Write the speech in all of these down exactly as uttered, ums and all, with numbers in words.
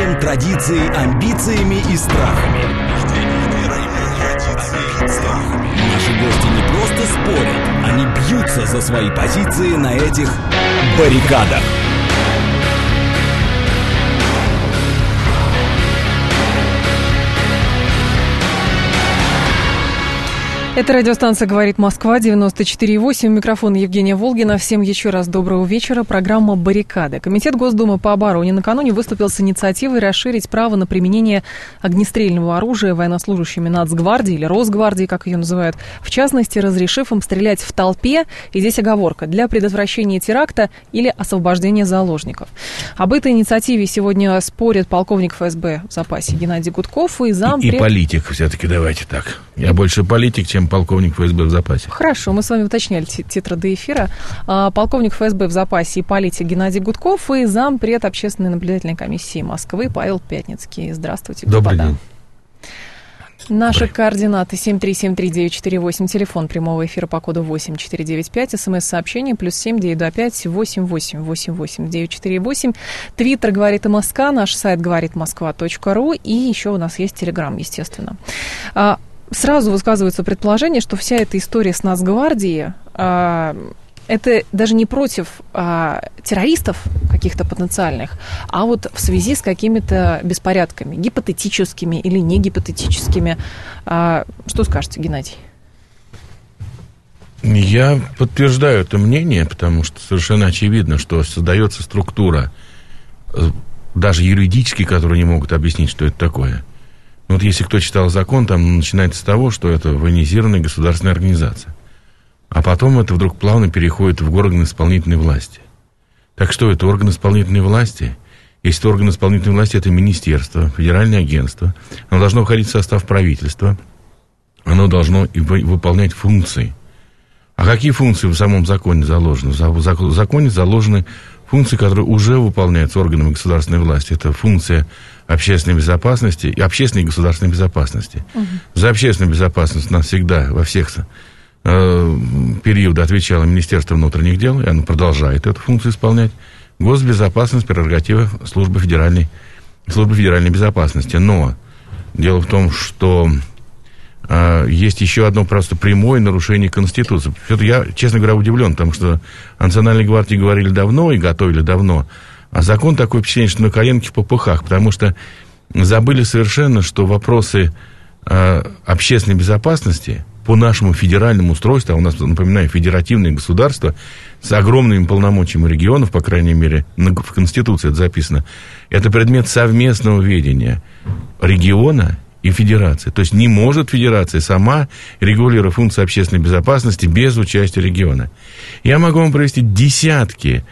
верой, традицией, амбициями и страхами. Наши гости не просто спорят, они бьются за свои позиции на этих баррикадах. Это радиостанция «Говорит Москва», девяносто четыре и восемь. Микрофон Евгения Волгина. Всем еще раз доброго вечера. Программа «Баррикады». Комитет Госдумы по обороне накануне выступил с инициативой расширить право на применение огнестрельного оружия военнослужащими Нацгвардии или Росгвардии, как ее называют, в частности, разрешив им стрелять в толпе, и здесь оговорка, для предотвращения теракта или освобождения заложников. Об этой инициативе сегодня спорят полковник эф эс бэ в запасе Геннадий Гудков и зампред... И, и политик все-таки, давайте так. Я больше политик, чем полковник эф эс бэ в запасе. Хорошо, мы с вами уточняли титры до эфира. Полковник эф эс бэ в запасе и политик Геннадий Гудков и зампред общественной наблюдательной комиссии Москвы Павел Пятницкий. Здравствуйте, господа. Добрый день. Наши Добрый. координаты семь три семь три девять четыре восемь, телефон прямого эфира по коду восемь четыре девять пять, смс-сообщение плюс семь девять два пять восемь восемь восемь восемь девять четыре восемь, твиттер «Говорит МСК», наш сайт говорит москва точка ру и еще у нас есть телеграм, естественно. Сразу высказывается предположение, что вся эта история с Нацгвардией, а, это даже не против а, террористов каких-то потенциальных, а вот в связи с какими-то беспорядками, гипотетическими или не гипотетическими. А, что скажете, Геннадий? Я подтверждаю это мнение, потому что совершенно очевидно, что создается структура, даже юридически, которые не могут объяснить, что это такое. Вот если кто читал закон, там начинается с того, что это военизированная государственная организация. А потом это вдруг плавно переходит в органы исполнительной власти. Так что это орган исполнительной власти? Если это орган исполнительной власти, это министерство, федеральное агентство. Оно должно входить в состав правительства. Оно должно выполнять функции. А какие функции в самом законе заложены? В законе заложены функции, которые уже выполняются органами государственной власти. Это функция общественной безопасности и общественной и государственной безопасности. Угу. За общественную безопасность у нас всегда во всех э, периодах отвечало Министерство внутренних дел, и оно продолжает эту функцию исполнять. Госбезопасность, прерогатива службы федеральной, службы федеральной безопасности. Но дело в том, что э, есть еще одно просто прямое нарушение Конституции. Это я, честно говоря, удивлен, потому что о Национальной гвардии говорили давно и готовили давно. А закон такое впечатление, что на коленке в попыхах, потому что забыли совершенно, что вопросы э, общественной безопасности по нашему федеральному устройству, а у нас, напоминаю, федеративное государство с огромными полномочиями регионов, по крайней мере, в Конституции это записано, это предмет совместного ведения региона и федерации. То есть не может федерация сама регулировать функции общественной безопасности без участия региона. Я могу вам привести десятки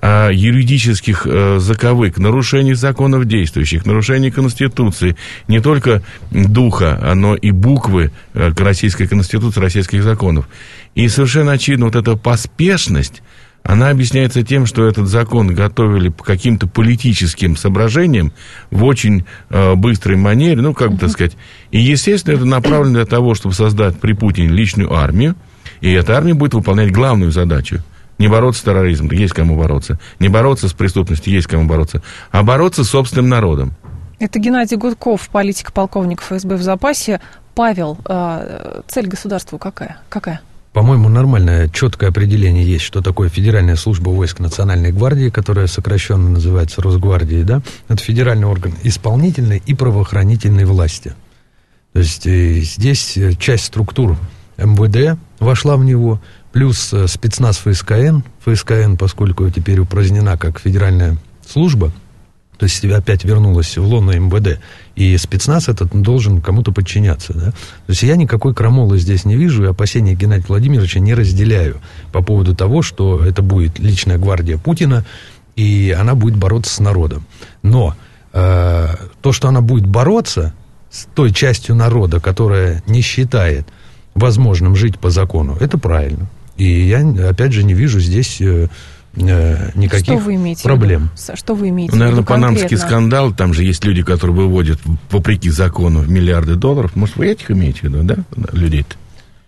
юридических э, заковык, нарушений законов действующих, нарушений Конституции, не только духа, но и буквы э, Российской Конституции, российских законов. И совершенно очевидно, вот эта поспешность, она объясняется тем, что этот закон готовили по каким-то политическим соображениям в очень э, быстрой манере, ну, как бы так сказать. И, естественно, это направлено для того, чтобы создать при Путине личную армию, и эта армия будет выполнять главную задачу. Не бороться с терроризмом, есть кому бороться. Не бороться с преступностью, есть кому бороться. А бороться с собственным народом. Это Геннадий Гудков, политик, полковник эф эс бэ в запасе. Павел, цель государства какая? Какая? По-моему, нормальное, четкое определение есть, что такое Федеральная служба войск Национальной гвардии, которая сокращенно называется Росгвардией, да? Это федеральный орган исполнительной и правоохранительной власти. То есть здесь часть структур эм вэ дэ вошла в него, плюс спецназ эф эс ка эн, эф эс ка эн, поскольку теперь упразднена как федеральная служба, то есть опять вернулась в лоно эм вэ дэ, и спецназ этот должен кому-то подчиняться, да? То есть я никакой крамолы здесь не вижу, и опасения Геннадия Владимировича не разделяю по поводу того, что это будет личная гвардия Путина, и она будет бороться с народом. Но э, то, что она будет бороться с той частью народа, которая не считает возможным жить по закону, это правильно. И я, опять же, не вижу здесь э, э, никаких проблем. Что вы имеете в виду? Наверное, панамский скандал, там же есть люди, которые выводят, вопреки закону, в миллиарды долларов. Может, вы этих имеете в виду, да, людей-то?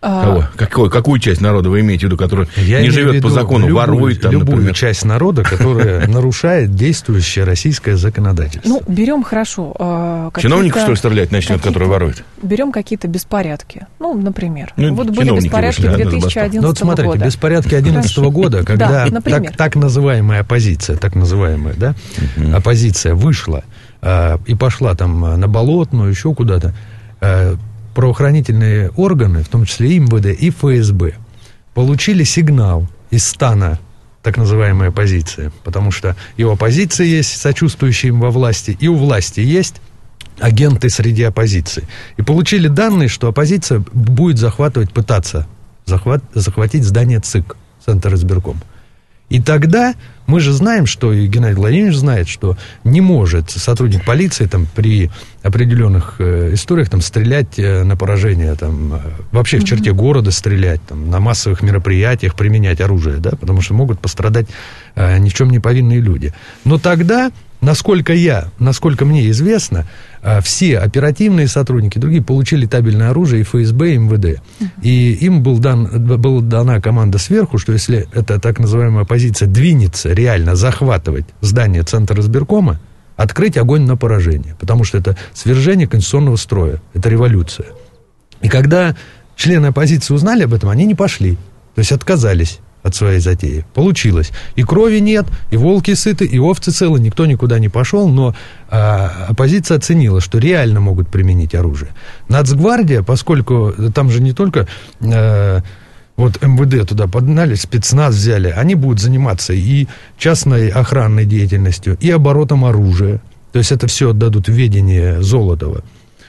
Кого? Какой, какую часть народа вы имеете в виду, которая Я не живет по закону, любую, ворует там, любую например? часть народа, которая нарушает действующее российское законодательство. Ну, берем хорошо. Чиновников, что ли, стрелять начнет, который ворует? Берем какие-то беспорядки. Ну, например. Ну, вот были беспорядки вышли, две да, тысячи одиннадцатого Ну, вот смотрите, года. беспорядки две тысячи одиннадцатого года, когда Да, так, так называемая оппозиция, так называемая, да, угу. оппозиция вышла э, и пошла там на Болотную, еще куда-то, э, правоохранительные органы, в том числе и эм вэ дэ, и эф эс бэ, получили сигнал из стана так называемой оппозиции, потому что и у оппозиции есть сочувствующие им во власти, и у власти есть агенты среди оппозиции. И получили данные, что оппозиция будет захватывать, пытаться захват, захватить здание ЦИК, Центр избирком. И тогда мы же знаем, что, и Геннадий Владимирович знает, что не может сотрудник полиции там, при определенных э, историях там, стрелять э, на поражение, там, э, вообще mm-hmm. в черте города стрелять, там, на массовых мероприятиях применять оружие, да, потому что могут пострадать э, ни в чем не повинные люди. Но тогда, насколько я, насколько мне известно, э, все оперативные сотрудники, другие получили табельное оружие, и эф эс бэ, и эм вэ дэ. Mm-hmm. И им был дан, была дана команда сверху, что если эта так называемая оппозиция двинется реально захватывать здание Центра избиркома, открыть огонь на поражение, потому что это свержение конституционного строя, это революция. И когда члены оппозиции узнали об этом, они не пошли, то есть отказались от своей затеи. Получилось. И крови нет, и волки сыты, и овцы целы, никто никуда не пошел, но а, оппозиция оценила, что реально могут применить оружие. Нацгвардия, поскольку там же не только... А, вот эм вэ дэ туда подгнали, спецназ взяли, они будут заниматься и частной охранной деятельностью, и оборотом оружия. То есть это все отдадут в ведение Золотова.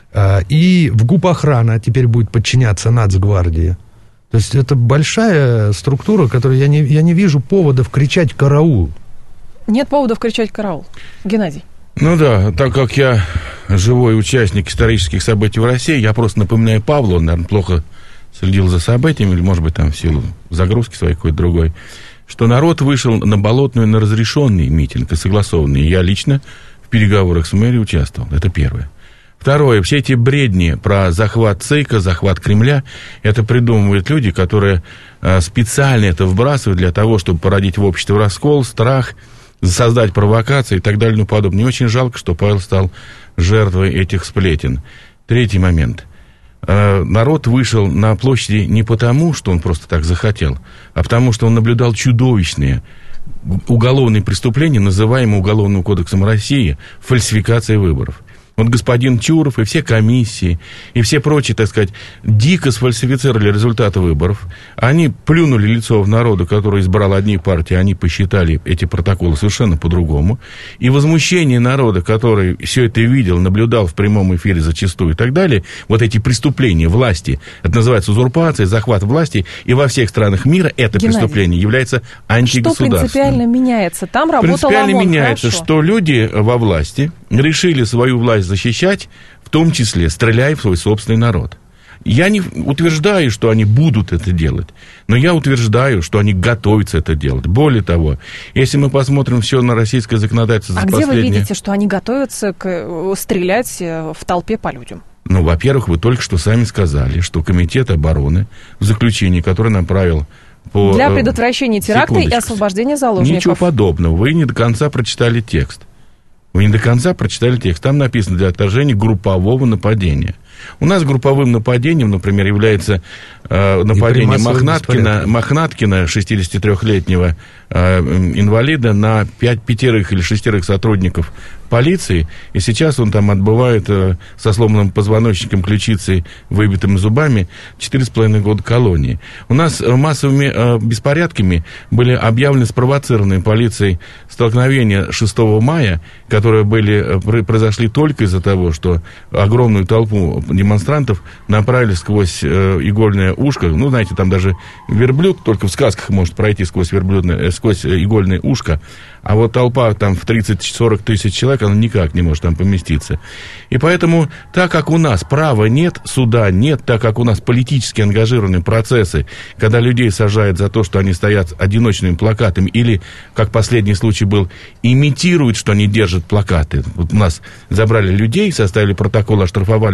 И в ГУП-охрана теперь будет подчиняться Нацгвардии. То есть это большая структура, которую я не, я не вижу поводов кричать «караул». Нет поводов кричать «караул». Геннадий. Ну да, так как я живой участник исторических событий в России, я просто напоминаю Павлу, он, наверное, плохо... следил за событиями, или, может быть, там в силу загрузки своей какой-то другой, что народ вышел на Болотную на разрешенный митинг и согласованный. Я лично в переговорах с мэрией участвовал. Это первое. Второе. Все эти бредни про захват ЦИКа, захват Кремля, это придумывают люди, которые специально это вбрасывают для того, чтобы породить в обществе раскол, страх, создать провокации и так далее и тому подобное. Мне очень жалко, что Павел стал жертвой этих сплетен. Третий момент. Народ вышел на площади не потому, что он просто так захотел, а потому, что он наблюдал чудовищные уголовные преступления, называемые Уголовным кодексом России, фальсификация выборов. Вот господин Чуров и все комиссии, и все прочие, так сказать, дико сфальсифицировали результаты выборов. Они плюнули лицо в народу, который избрал одни партии, они посчитали эти протоколы совершенно по-другому. И возмущение народа, который все это видел, наблюдал в прямом эфире зачастую и так далее, вот эти преступления власти, это называется узурпация, захват власти, и во всех странах мира это Геннадий, преступление является антигосударственным. Что принципиально меняется? Там работал принципиально ОМОН, меняется, хорошо. Что люди во власти решили свою власть защищать, в том числе стреляя в свой собственный народ. Я не утверждаю, что они будут это делать, но я утверждаю, что они готовятся это делать. Более того, если мы посмотрим все на российское законодательство за а последние... А где вы видите, что они готовятся к... стрелять в толпе по людям? Ну, во-первых, вы только что сами сказали, что Комитет обороны в заключении, которое направил по... Для предотвращения теракта и освобождения заложников. Ничего подобного. Вы не до конца прочитали текст. Вы не до конца прочитали текст. Там написано для отражения группового нападения. У нас групповым нападением, например, является э, нападение Мохнаткина, Мохнаткина, шестидесятитрёхлетнего э, инвалида, на пять, пятерых или шестерых сотрудников полиции. И сейчас он там отбывает э, со сломанным позвоночником, ключицей, выбитыми зубами четыре с половиной года колонии. У нас массовыми э, беспорядками были объявлены спровоцированные полицией столкновения шестого мая, которые были, э, произошли только из-за того, что огромную толпу демонстрантов направили сквозь э, игольное ушко. Ну, знаете, там даже верблюд только в сказках может пройти сквозь верблюдное, э, сквозь игольное ушко. А вот толпа там в тридцать-сорок тысяч человек, она никак не может там поместиться. И поэтому, так как у нас права нет, суда нет, так как у нас политически ангажированные процессы, когда людей сажают за то, что они стоят одиночными плакатами, или, как последний случай был, имитируют, что они держат плакаты. Вот у нас забрали людей, составили протокол, оштрафовали, привлекли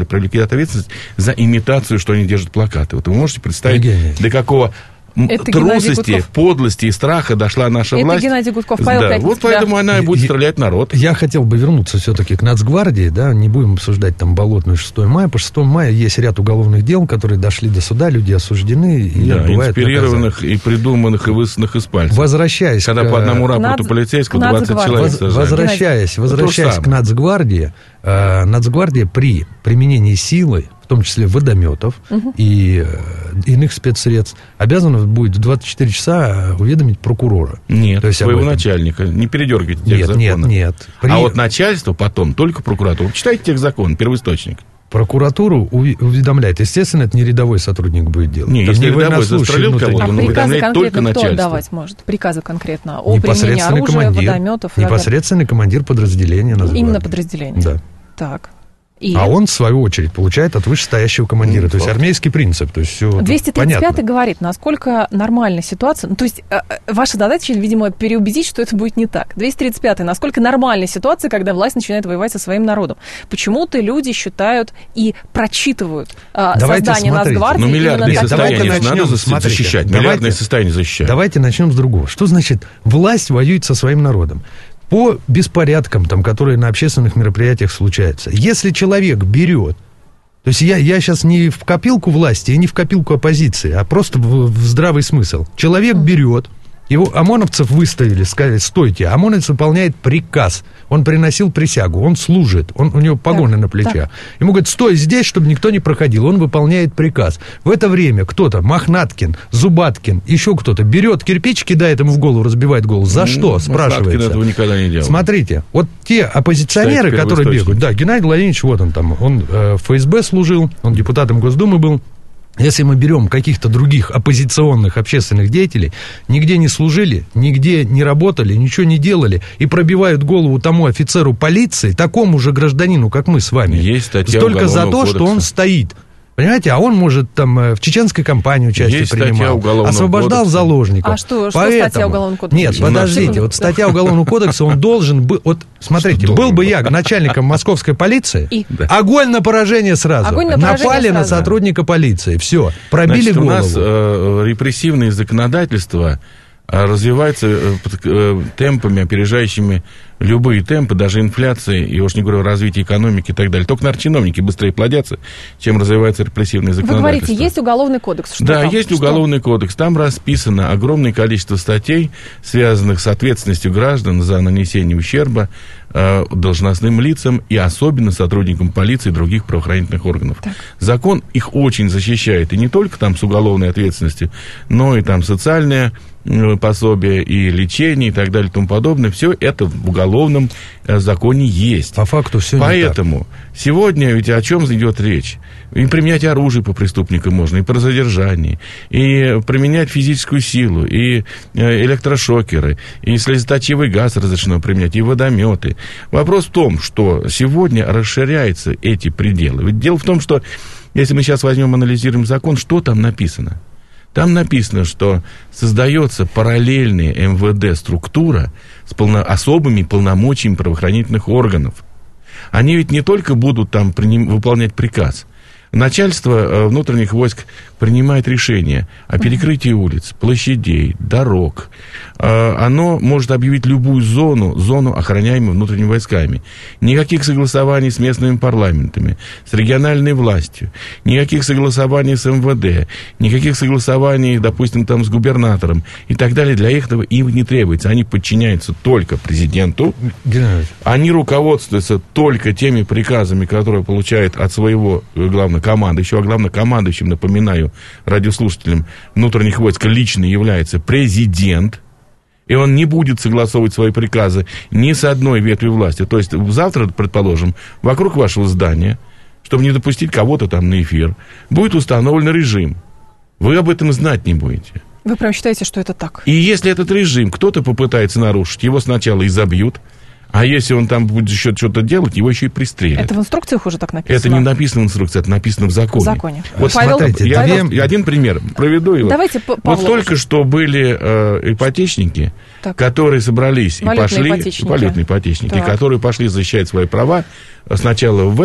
возьмут ответственность за имитацию, что они держат плакаты. Вот вы можете представить, Евгений. до какого... Это трусости, подлости и страха дошла наша Это власть. Геннадий Гудков, Павел да, Пятницкий, вот поэтому да. она и будет стрелять народ. Я хотел бы вернуться все-таки к Нацгвардии, да, не будем обсуждать там Болотную шестого мая. По шестому мая есть ряд уголовных дел, которые дошли до суда, люди осуждены. И Да, бывает инспирированных наказание. и придуманных, и высосанных из пальцев. Возвращаясь Когда к... по одному рапорту Нац... полицейского двадцать Нацгвардия. человек Воз- сажали. Возвращаясь, возвращаясь то же к Нацгвардии, э, Нацгвардия при применении силы, в том числе водометов угу. и э, иных спецсредств, обязана будет в двадцать четыре часа уведомить прокурора. Нет, То есть своего об этом. начальника. Не передергивайте Нет, текст нет, закона. нет. При... А вот начальство потом, только прокуратура. Читайте текст закона, первоисточник. Прокуратуру уви- уведомляет. Естественно, это не рядовой сотрудник будет делать. Не, Там если рядовой военнослужащий застрелил внутренний. кого-то, А он приказы уведомляет только конкретно кто начальство. отдавать может? Приказы конкретно о применении Непосредственный оружия, командир. водометов? и так далее? Непосредственный командир подразделения Нацгвардии. Именно подразделение? Да. Так. И... А он, в свою очередь, получает от вышестоящего командира. Ну, то есть факт. армейский принцип. То есть все двести тридцать пятый понятно. говорит, насколько нормальная ситуация. Ну, то есть э, э, ваша задача, видимо, переубедить, что это будет не так. двести тридцать пятый. Насколько нормальная ситуация, когда власть начинает воевать со своим народом. Почему-то люди считают и прочитывают э, создание смотрите. Нацгвардии. Ну, миллиардное именно так. состояние Давайте надо начнем, за- смотрите. защищать. Давайте- Миллиардное состояние защищать. Давайте начнем с другого. Что значит власть воюет со своим народом? По беспорядкам, там, которые на общественных мероприятиях случаются. Если человек берет, то есть я, я сейчас не в копилку власти и не в копилку оппозиции, а просто в, в здравый смысл. Человек берет, его ОМОНовцев выставили, сказали, стойте, ОМОНовец выполняет приказ. Он приносил присягу, он служит, он, у него погоны Так, на плечах. так. Ему говорят, стой здесь, чтобы никто не проходил. Он выполняет приказ. В это время кто-то, Мохнаткин, Зубаткин, еще кто-то, берет кирпич, кидает ему в голову, разбивает голову. За что, Мохнаткин спрашивается. этого никогда не делал. Смотрите, вот те оппозиционеры, Читайте которые первоисточник. бегают, да, Геннадий Владимирович, вот он там, он э, в ФСБ служил, он депутатом Госдумы был. Если мы берем каких-то других оппозиционных общественных деятелей, нигде не служили, нигде не работали, ничего не делали, и пробивают голову тому офицеру полиции, такому же гражданину, как мы с вами, Есть статья только за то, Уголовного что он кодекса. стоит. Понимаете, а он, может, там э, в чеченской кампании участие Есть статья принимал, Уголовного освобождал кодекса. заложников. А что- что Поэтому- статья Уголовного кодекса? Нет, Секунду. подождите, Секунду. вот статья Уголовного кодекса, он должен был, вот смотрите, Что был бы должен? я начальником московской полиции, И? огонь на поражение сразу. Огонь на поражение Напали на сразу. сотрудника полиции, все, пробили Значит, голову. у нас э, репрессивное законодательство э, развивается э, под, э, темпами, опережающими любые темпы, даже инфляции, и уж не говорю о развитии экономики и так далее. Только, наверное, чиновники быстрее плодятся, чем развивается репрессивное Вы законодательство. говорите, есть уголовный кодекс. Что Да, там? есть Что? уголовный кодекс. Там расписано огромное количество статей, связанных с ответственностью граждан за нанесение ущерба э, должностным лицам и особенно сотрудникам полиции и других правоохранительных органов. Так. Закон их очень защищает. И не только там с уголовной ответственностью, но и там социальное э, пособие, и лечение, и так далее, и тому подобное. Все это в уголовном э, законе есть. По факту все Поэтому сегодня ведь о чем идет речь? И применять оружие по преступникам можно, и по задержанию, и применять физическую силу, и э, электрошокеры, и слезоточивый газ разрешено применять, и водометы. Вопрос в том, что сегодня расширяются эти пределы. Ведь дело в том, что если мы сейчас возьмем, анализируем закон, что там написано? Там написано, что создается параллельная эм вэ дэ структура с полно, особыми полномочиями правоохранительных органов. Они ведь не только будут там приним, выполнять приказ. Начальство э, внутренних войск принимает решение о перекрытии улиц, площадей, дорог. Э, оно может объявить любую зону, зону, охраняемую внутренними войсками. Никаких согласований с местными парламентами, с региональной властью, никаких согласований с эм вэ дэ, никаких согласований, допустим, там, с губернатором и так далее. Для этого им не требуется. Они подчиняются только президенту. Геннадий, Они руководствуются только теми приказами, которые получают от своего главного командующего. А главнокомандующим, напоминаю радиослушателям, внутренних войск лично является президент. И он не будет согласовывать свои приказы ни с одной ветвью власти. То есть завтра, предположим, вокруг вашего здания, чтобы не допустить кого-то там на эфир, будет установлен режим. Вы об этом знать не будете. Вы прям считаете, что это так? И если этот режим кто-то попытается нарушить, его сначала изобьют, а если он там будет еще что-то делать, его еще и пристрелят. Это в инструкциях уже так написано? Это не написано в инструкции, это написано в законе. В законе. Вот Павел, смотрите, я, Павел... я один пример проведу его. Давайте, П- Вот Павлов. только что были э, ипотечники, Так. которые собрались Валютные и пошли... ипотечники. Валютные ипотечники, Так. которые пошли защищать свои права сначала в веб,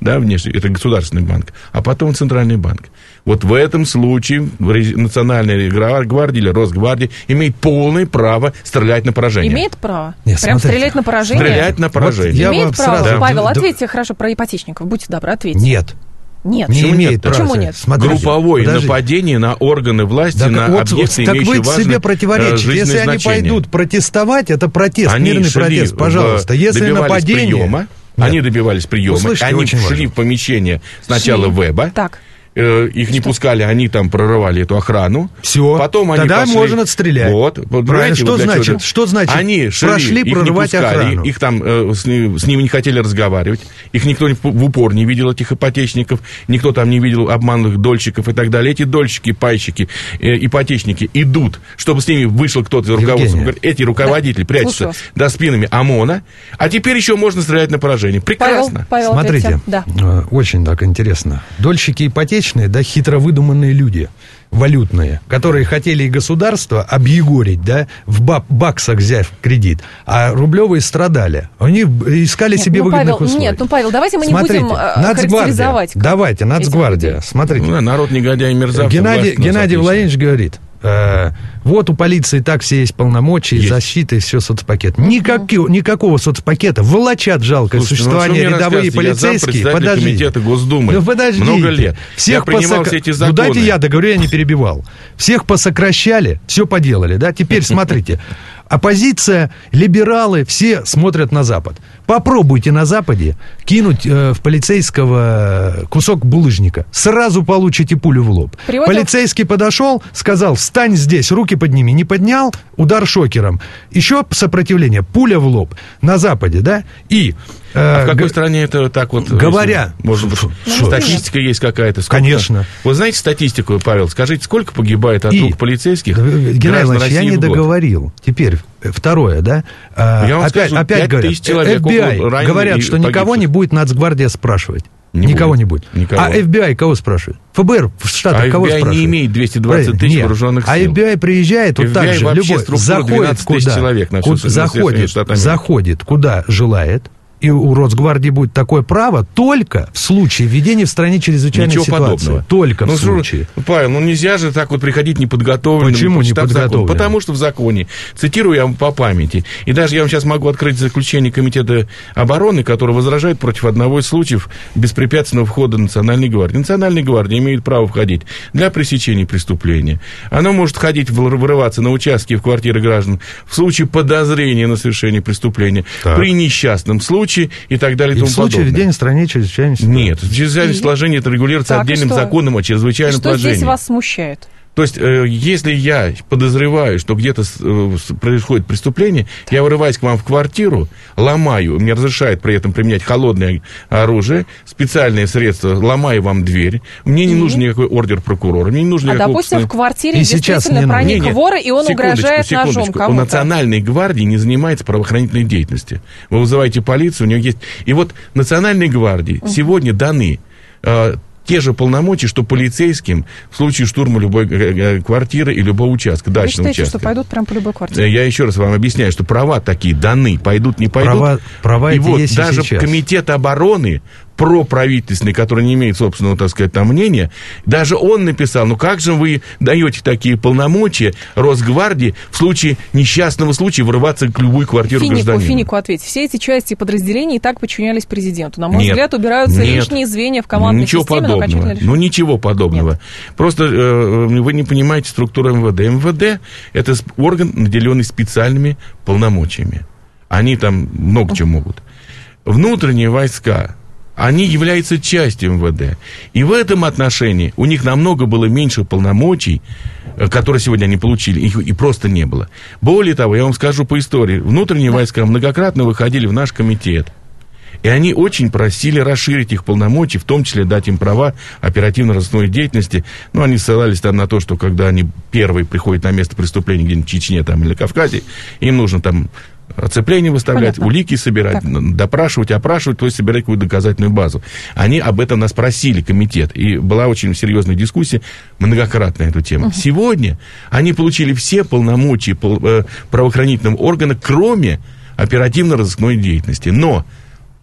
да, внешний, это государственный банк, а потом Центральный банк. Вот в этом случае Национальная гвардия или Росгвардия имеет полное право стрелять на поражение. Имеет право? Нет, Прям смотрите. стрелять на поражение? Стрелять на поражение. Вот я имеет вам право? сразу- Павел, Да. ответьте хорошо про ипотечников. Будьте добры, ответьте. Нет. Нет. Не Почему имеет нет? права. Почему нет? Смотрите, Групповое подождите. нападение на органы власти, Так на вот, объекты, так имеющие вы важное себе э, противоречите. жизненное Если они значение. пойдут протестовать, это протест, Они мирный шли протест, в- пожалуйста. Если добивались нападение... приема, Нет. они добивались приема, Услышите, они очень шли важно. в помещение сначала Шли. веба, Так. э, их не пускали, они там прорывали эту охрану. Все, Потом они тогда пошли- можно отстрелять. Вот, Правильно, понимаете, что вот для значит? чего? Что значит? Они шли, Прошли их не прорывать пускали, охрану. их там э, с, ни- с ними не хотели разговаривать, их никто не- в упор не видел, этих ипотечников, никто там не видел обманных дольщиков и так далее. Эти дольщики, пайщики, э, ипотечники идут, чтобы с ними вышел кто-то из руководства. Евгения. Говорят, эти руководители Да, прячутся слушаю вас. до спинами ОМОНа, а теперь еще можно стрелять на поражение. Павел, Прекрасно. Павел, Смотрите, ответьте. Да. э, очень так интересно. Дольщики ипотечные, да, хитро выдуманные люди, валютные, которые хотели и государство объегорить, да, в бак- баксах взять кредит, а рублевые страдали. Они искали Нет, себе ну, выгодных Павел, условий. нет, ну, Павел, давайте мы не Смотрите, будем э, Нацгвардия, характеризовать. как давайте, этих Нацгвардия, людей. смотрите. Ну, народ негодяй и мерзавцы. Геннадий, власть у нас Геннадий отличная. Владимирович говорит, э, вот у полиции так все есть полномочия, Есть. защита и все соцпакет. Никакого, никакого соцпакета. Волочат жалкое Слушайте, ну, существование что мне рядовые рассказываете? Я полицейские. зампредседателя комитета Госдумы. Ну, подождите. Много лет. Всех Я принимал посок- все эти Ну, законы. дайте я договорю, я не перебивал. Всех посокращали, все поделали, да? Теперь смотрите. Оппозиция, либералы, все смотрят на Запад. Попробуйте на Западе кинуть э, в полицейского кусок булыжника. Сразу получите пулю в лоб. Приводим- Полицейский подошел, сказал, встань здесь, руки подними. Не поднял, удар шокером. Еще сопротивление, пуля в лоб. На Западе, да? И... э, А в какой г- стране это так вот? Говоря. если, Может быть, Что? статистика есть какая-то? Сколько? Конечно. Вы знаете статистику, Павел? Скажите, сколько погибает от И- рук полицейских Да, Геннадий граждан Иванович, я России не в год? договорил. Теперь э, второе, да? А, Я вам опять скажу, опять пять говорят, тысяч человек, эф би ай около раненых говорят, и что никого погибших. не будет Нацгвардия спрашивать. Не никого будет. не будет. Никого. А эф би ай кого спрашивает? эф бэ эр в Штатах А кого эф би ай не спрашивает? имеет двести двадцать тысяч Нет. вооруженных А сил. эф би ай приезжает вот эф би так ай же, вообще любой, структура заходит двенадцать тысяч куда, человек на ку- всю- на все заходит, Штаты Америки. заходит куда желает, и у Росгвардии будет такое право только в случае введения в стране чрезвычайной Ничего ситуации. подобного. Только Ну, в что- случае. Павел, ну нельзя же так вот приходить неподготовленным. Почему почитав закон. неподготовленным? Потому что в законе, цитирую я вам по памяти, и даже я вам сейчас могу открыть заключение Комитета обороны, который возражает против одного из случаев беспрепятственного входа Национальной гвардии. Национальная гвардия имеет право входить для пресечения преступления. Она может ходить, вырываться на участки и в квартиры граждан в случае подозрения на совершение преступления, Так. при несчастном случае и так далее и, И в тому случае подобное. введения в стране чрезвычайной ситуации. Нет, чрезвычайное И- положение это регулируется Так, и отдельным что? законом о И чрезвычайном что положении. здесь вас смущает? То есть, э, если я подозреваю, что где-то с- э, с- происходит преступление, я вырываюсь к вам в квартиру, ломаю, мне разрешают при этом применять холодное оружие, специальные средства, ломаю вам дверь, мне не И? нужен никакой ордер прокурора, мне не нужен А, никакой... допустим, в квартире И сейчас действительно не нужно. проник Не, не, вор, и он секундочку, угрожает ножом секундочку. У кому-то. Национальной гвардии не занимается правоохранительной деятельностью. Вы вызываете полицию, у нее есть... И вот Национальной гвардии сегодня даны э, те же полномочия, что полицейским в случае штурма любой э, э, квартиры и любого участка, Вы дачного считаете, участка. что пойдут прям по любой квартире? Э, Я еще раз вам объясняю, что права такие даны, пойдут, не пойдут. Права- права и эти вот есть и даже сейчас. Комитет обороны проправительственный, который не имеет собственного, так сказать, там мнения, даже он написал, ну как же вы даете такие полномочия Росгвардии в случае несчастного случая вырываться к любой квартире Финику, гражданина? Финику ответь. Все эти части подразделений и так подчинялись президенту. На мой Нет. взгляд, убираются Нет. лишние звенья в командной Ничего системе, но подобного. окончательно решили. Ну, ничего подобного. Просто э, вы не понимаете структуру эм вэ дэ. эм вэ дэ – это сп- орган, наделенный специальными полномочиями. Они там много чего могут. Внутренние войска, они являются частью эм вэ дэ. И в этом отношении у них намного было меньше полномочий, э, которые сегодня они получили, их и просто не было. Более того, я вам скажу по истории. Внутренние войска многократно выходили в наш комитет. И они очень просили расширить их полномочия, в том числе дать им права оперативно-розыскной деятельности. Ну, они ссылались там на то, что когда они первые приходят на место преступления где-нибудь в Чечне там, или на Кавказе, им нужно там оцепление выставлять, Понятно. улики собирать, Так. допрашивать, опрашивать, то есть собирать какую-то доказательную базу. Они об этом нас просили, комитет. И была очень серьезная дискуссия многократно на эту тему. Угу. Сегодня они получили все полномочия правоохранительного органа, кроме оперативно-розыскной деятельности. Но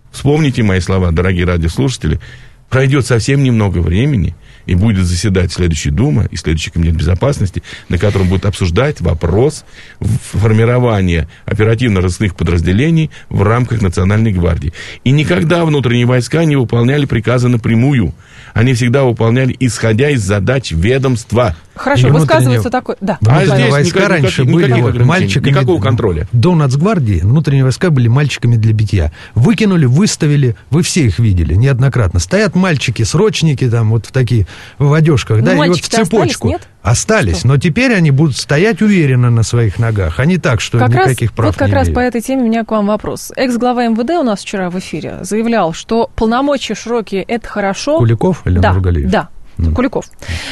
Вспомните мои слова, дорогие радиослушатели. Пройдет совсем немного времени, и будет заседать следующая Дума и следующий Комитет безопасности, на котором будет обсуждать вопрос формирования оперативно-розыскных подразделений в рамках Национальной гвардии. И никогда внутренние войска не выполняли приказы напрямую. Они всегда выполняли, исходя из задач ведомства. Хорошо, И высказывается такой... Да. А здесь войска никаких, раньше никаких, были никаких вот ограничений, мальчиками, никакого контроля. До Нацгвардии внутренние войска были мальчиками для битья. Выкинули, выставили, вы все их видели неоднократно. Стоят мальчики, срочники там вот в такие, в одежках, да, и вот в цепочку. Остались, нет? Остались, Что? но теперь они будут стоять уверенно на своих ногах, а не так, что как никаких раз, прав вот как не раз имеют. по этой теме у меня к вам вопрос. Экс-глава эм вэ дэ у нас вчера в эфире заявлял, что полномочия широкие – это хорошо. Куликов или да, Нургалиев? Да, Mm. Куликов.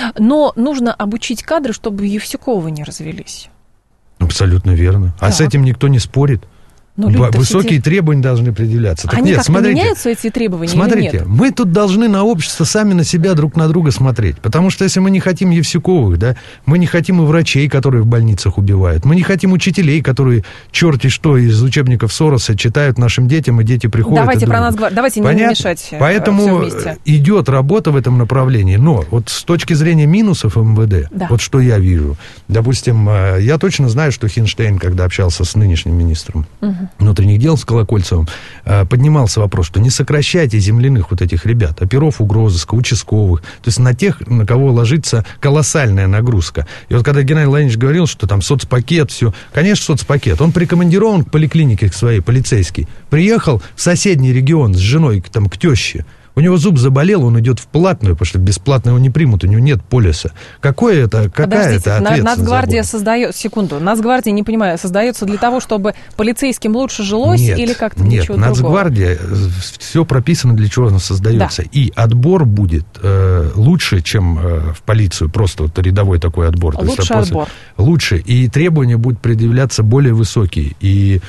Но нужно обучить кадры, чтобы Евсюковы не развелись. Абсолютно верно. А Так. с этим никто не спорит. Но люди-то Высокие сидят. требования должны предъявляться. Так Они нет, как-то смотрите, меняются, эти требования, смотрите, или нет? мы тут должны на общество сами на себя друг на друга смотреть. Потому что если мы не хотим Евсюковых, да, мы не хотим и врачей, которые в больницах убивают. Мы не хотим учителей, которые черти что из учебников Сороса читают нашим детям, и дети приходят. Давайте и про думают. Нацгвардию. Давайте Понятно? не мешать. Поэтому идет работа в этом направлении. Но вот с точки зрения минусов эм вэ дэ, Да. вот что я вижу. Допустим, я точно знаю, что Хинштейн, когда общался с нынешним министром угу. внутренних дел, с Колокольцевым, поднимался вопрос, что не сокращайте земляных вот этих ребят, оперов угрозыска, участковых, то есть на тех, на кого ложится колоссальная нагрузка. И вот когда Геннадий Владимирович говорил, что там соцпакет, все, конечно, соцпакет, он прикомандирован к поликлинике к своей, полицейский, приехал в соседний регион с женой там, к теще, у него зуб заболел, он идет в платную, потому что бесплатно его не примут, у него нет полиса. Какое это, какая Подождите, это ответственность? Нацгвардия создает, секунду, Нацгвардия, не понимаю, создается для того, чтобы полицейским лучше жилось нет, или как-то нет, ничего Нацгвардия, другого? все прописано, для чего она создается. Да. И отбор будет э, лучше, чем э, в полицию, просто вот рядовой такой отбор. То Лучше есть, после... отбор. Лучше, и требования будут предъявляться более высокие. И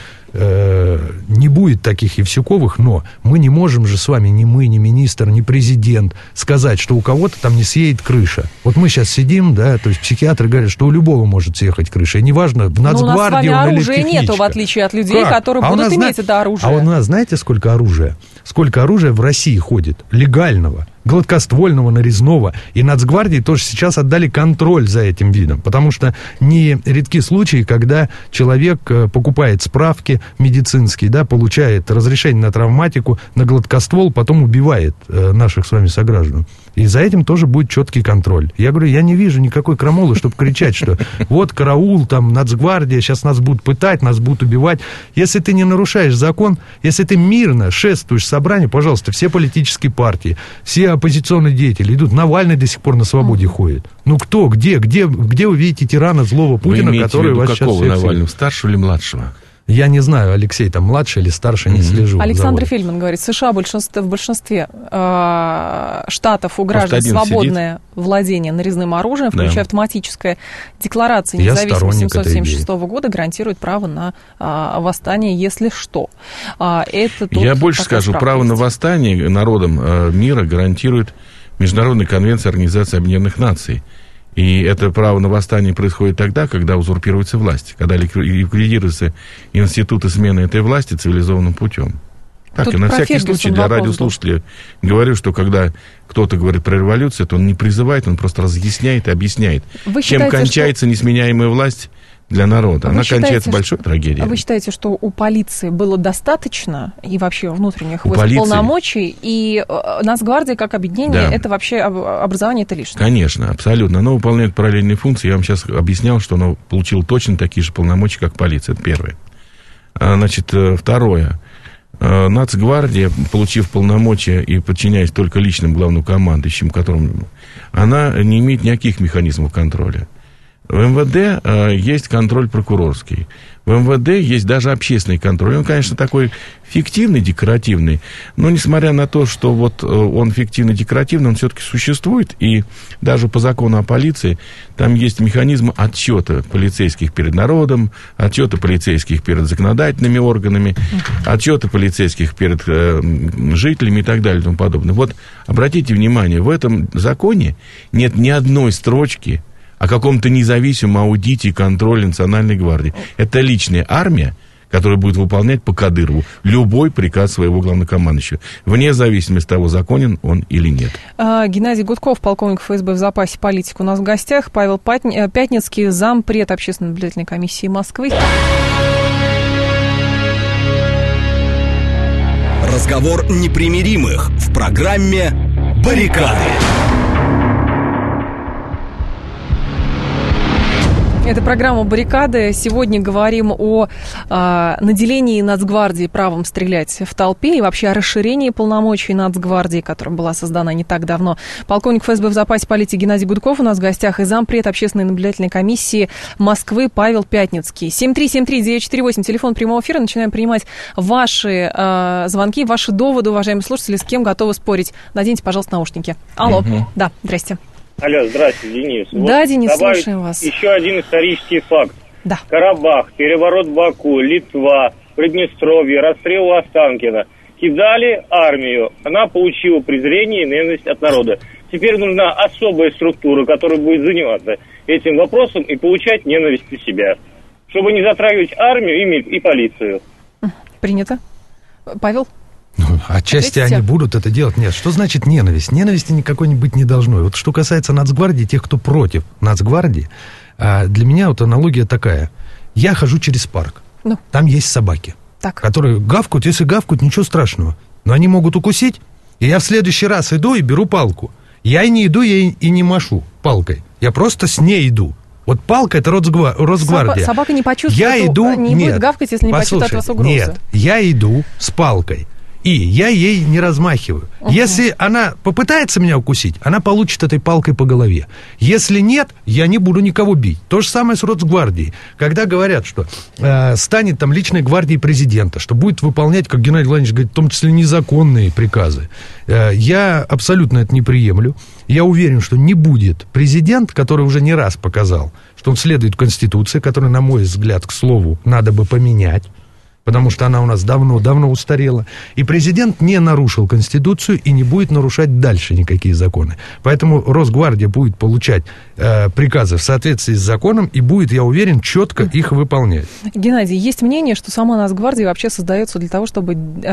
э, не будет таких Евсюковых, но мы не можем же с вами, ни мы, ни министр, ни президент, сказать, что у кого-то там не съедет крыша. Вот мы сейчас сидим, да, то есть психиатры говорят, что у любого может съехать крыша. И неважно, в Нацгвардии он или в оружия нету, в отличие от людей, как? которые а будут иметь зна... это оружие. А у нас, знаете, сколько оружия? Сколько оружия в России ходит? Легального, гладкоствольного, нарезного. И Нацгвардии тоже сейчас отдали контроль за этим видом. Потому что не редки случаи, когда человек покупает справки медицинские, да, получает разрешение на травматику, на гладкоствол, потом убивает э, наших с вами сограждан. И за этим тоже будет четкий контроль. Я говорю, я не вижу никакой крамолы, чтобы кричать, что вот караул, там, Нацгвардия, сейчас нас будут пытать, нас будут убивать. Если ты не нарушаешь закон, если ты мирно шествуешь в собрании, пожалуйста, все политические партии, все оппозиционные деятели идут. Навальный до сих пор на свободе mm. ходит. Ну кто, где, где, где вы видите тирана злого Путина, который вас сейчас... Какого Навального, старшего или младшего? Я не знаю, Алексей там младший или старше, не mm-hmm. слежу. Александр Фельдман говорит, США большинство, в большинстве э, штатов у граждан свободное сидит. Владение нарезным оружием, включая да. автоматическая декларация независимости семьсот семьдесят шестого года, гарантирует право на э, восстание, если что. А, это Я больше скажу, право есть. на восстание народам э, мира гарантирует Международная конвенция Организации Объединенных Наций. И это право на восстание происходит тогда, когда узурпируется власть, когда ликвидируются институты смены этой власти цивилизованным путем. Так, Тут и на всякий случай для радиослушателей говорю, что когда кто-то говорит про революцию, то он не призывает, он просто разъясняет и объясняет, Вы чем считаете, кончается что... несменяемая власть для народа. Она считаете, кончается большой трагедией. Вы считаете, что у полиции было достаточно, и вообще внутренних войск полиции... полномочий, и э, Нацгвардия как объединение, да. это вообще образование, это лишнее? Конечно, абсолютно. Оно выполняет параллельные функции. Я вам сейчас объяснял, что оно получило точно такие же полномочия, как полиция. Это первое. А, значит, второе. Нацгвардия, получив полномочия и подчиняясь только личным главнокомандующим, которым она не имеет никаких механизмов контроля. В эм вэ дэ э, есть контроль прокурорский. В эм вэ дэ есть даже общественный контроль. Он, конечно, такой фиктивный, декоративный, но несмотря на то, что вот он фиктивно-декоративный, он все-таки существует, и даже по закону о полиции там есть механизмы отчета полицейских перед народом, отчета полицейских перед законодательными органами, отчета полицейских перед э, жителями и так далее и тому подобное. Вот обратите внимание, в этом законе нет ни одной строчки о каком-то независимом аудите и контроле Национальной гвардии. Это личная армия, который будет выполнять по Кадырову любой приказ своего главнокомандующего, вне зависимости от того, законен он или нет. А, Геннадий Гудков, полковник эф эс бэ в запасе, политик, у нас в гостях. Павел Пятницкий, зампред Общественной наблюдательной комиссии Москвы. Разговор непримиримых в программе «Баррикады». Это программа «Баррикады». Сегодня говорим о э, наделении Нацгвардии правом стрелять в толпе и вообще о расширении полномочий Нацгвардии, которая была создана не так давно. Полковник эф эс бэ в запасе политики Геннадий Гудков у нас в гостях и зампред Общественной наблюдательной комиссии Москвы Павел Пятницкий. семь три семь три девять четыре восемь, телефон прямого эфира. Начинаем принимать ваши э, звонки, ваши доводы, уважаемые слушатели, с кем готовы спорить. Наденьте, пожалуйста, наушники. Алло, угу. Да, здрасте. Алло, здравствуйте, Денис. Да, вот Денис, добавить слушаем вас. Еще один исторический факт. Да. Карабах, переворот в Баку, Литва, Приднестровье, расстрел Останкина. Кидали армию, она получила презрение и ненависть от народа. Теперь нужна особая структура, которая будет заниматься этим вопросом и получать ненависть у себя, чтобы не затрагивать армию и, и полицию. Принято. Павел? Ну, отчасти Ответьте. Они будут это делать. Нет, что значит ненависть? Ненависти никакой быть не должно. И вот что касается Нацгвардии, тех, кто против Нацгвардии, для меня вот аналогия такая. Я хожу через парк. Ну. Там есть собаки, Так. которые гавкают. Если гавкают, ничего страшного. Но они могут укусить. И я в следующий раз иду и беру палку. Я и не иду, я и не машу палкой. Я просто с ней иду. Вот палка — это Росгва... Росгвардия. Собака, собака не почувствует, я иду... не нет, будет гавкать, если не почувствует от вас угрозы. Нет, я иду с палкой. И я ей не размахиваю. Uh-huh. Если она попытается меня укусить, она получит этой палкой по голове. Если нет, я не буду никого бить. То же самое с Росгвардией. Когда говорят, что э, станет там личной гвардией президента, что будет выполнять, как Геннадий Владимирович говорит, в том числе незаконные приказы, э, я абсолютно это не приемлю. Я уверен, что не будет президент, который уже не раз показал, что он следует Конституции, которую, на мой взгляд, к слову, надо бы поменять, потому что она у нас давно-давно устарела. И президент не нарушил Конституцию и не будет нарушать дальше никакие законы. Поэтому Росгвардия будет получать э, приказы в соответствии с законом и будет, я уверен, четко их выполнять. Геннадий, есть мнение, что сама Нацгвардия вообще создается для того, чтобы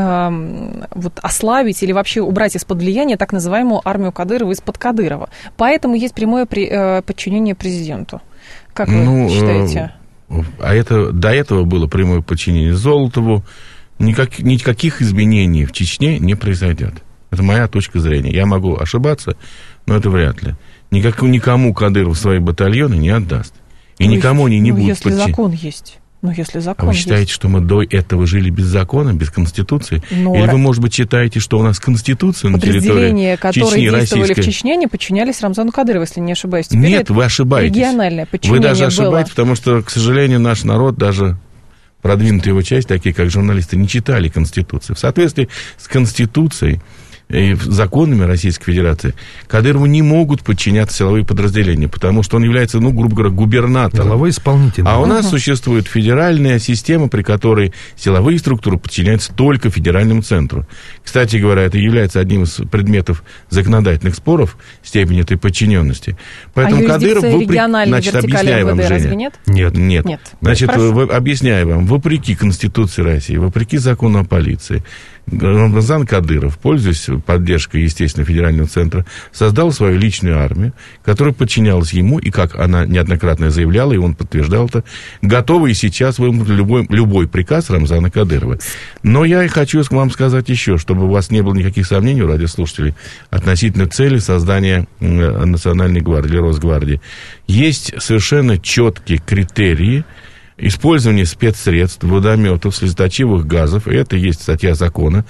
э, вот, ослабить или вообще убрать из-под влияния так называемую армию Кадырова из-под Кадырова. Поэтому есть прямое при, э, подчинение президенту. Как вы ну, считаете? Э... А это, до этого было прямое подчинение Золотову. Никак, никаких изменений в Чечне не произойдет. Это моя точка зрения. Я могу ошибаться, но это вряд ли. Никак, никому Кадыров свои батальоны не отдаст. И ну, никому они не ну, будут если подчинять. закон есть. Ну, если закон а вы считаете, есть. что мы до этого жили без закона, без Конституции? Но Или вы, может быть, считаете, что у нас Конституция на территории подразделения, которые Чечни, действовали российской... в Чечне, не подчинялись Рамзану Кадырову, если не ошибаюсь. Теперь Нет, вы ошибаетесь. Региональное подчинение Вы даже ошибаетесь, было. потому что, к сожалению, наш народ, даже продвинутая его часть, такие как журналисты, не читали Конституцию. В соответствии с Конституцией и законами Российской Федерации Кадырову не могут подчиняться силовые подразделения, потому что он является, ну, грубо говоря, губернатором. Главой исполнительного. А у нас угу. существует федеральная система, при которой силовые структуры подчиняются только федеральному центру. Кстати говоря, это является одним из предметов законодательных споров, степень этой подчиненности. Поэтому а Кадыров, вопреки, значит, объясняю вам, разве Женя. нет? Нет. Нет. Нет. Значит, Хорошо. объясняю вам, вопреки Конституции России, вопреки закону о полиции, Рамзан Кадыров, пользуясь поддержкой, естественно, федерального центра, создал свою личную армию, которая подчинялась ему, и, как она неоднократно заявляла, и он подтверждал это, готова и сейчас выполнить любой, любой приказ Рамзана Кадырова. Но я и хочу вам сказать еще, чтобы у вас не было никаких сомнений, у радиослушателей, относительно цели создания Национальной гвардии, Росгвардии. Есть совершенно четкие критерии использование спецсредств, водометов, слезоточивых газов, это есть статья закона